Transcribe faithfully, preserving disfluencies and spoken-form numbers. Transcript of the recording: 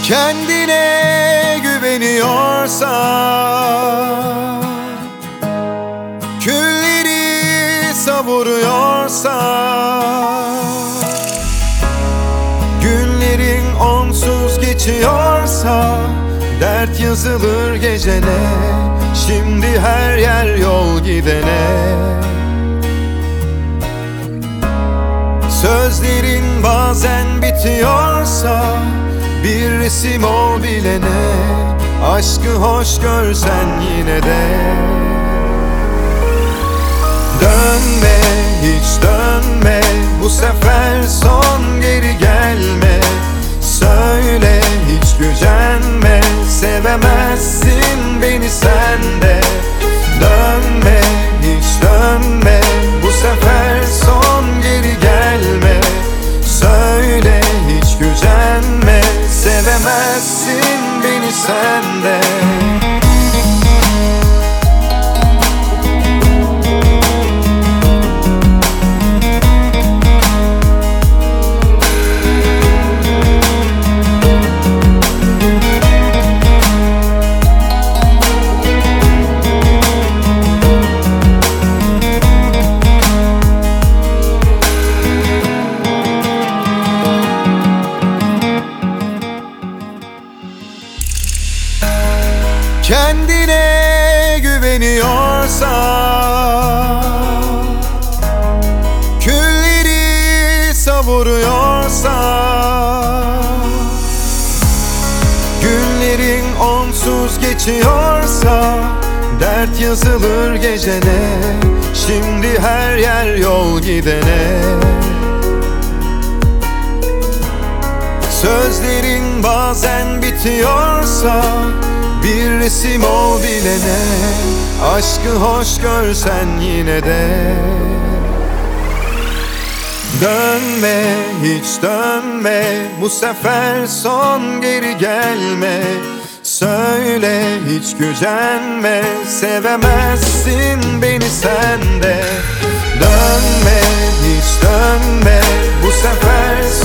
Kendine güveniyorsan, külleri savuruyorsan, günlerin onsuz geçiyorsa, dert yazılır gecene, şimdi her yer yol gidene. Sözlerin bazen bitiyorsa, bir resim ol bilene, aşkı hoş görsen yine de. Dönme, hiç dönme, bu sefer son, geri gelme. Söyle, hiç gücenme, sevemezsin beni sen de. Dönme, hiç dönme, bu sefer son, geri gelme. Söyle, hiç gücenme, sevemezsin beni sen de. Kendine güveniyorsan, külleri savuruyorsan, günlerin onsuz geçiyorsa, dert yazılır gecene, şimdi her yer yol gidene. Sözlerin bazen bitiyorsa, bir resim ol bilene, aşkı hoş görsen yine de. Dönme, hiç dönme, bu sefer son, geri gelme. Söyle, hiç gücenme, sevemezsin beni sen de. Dönme, hiç dönme, bu sefer son.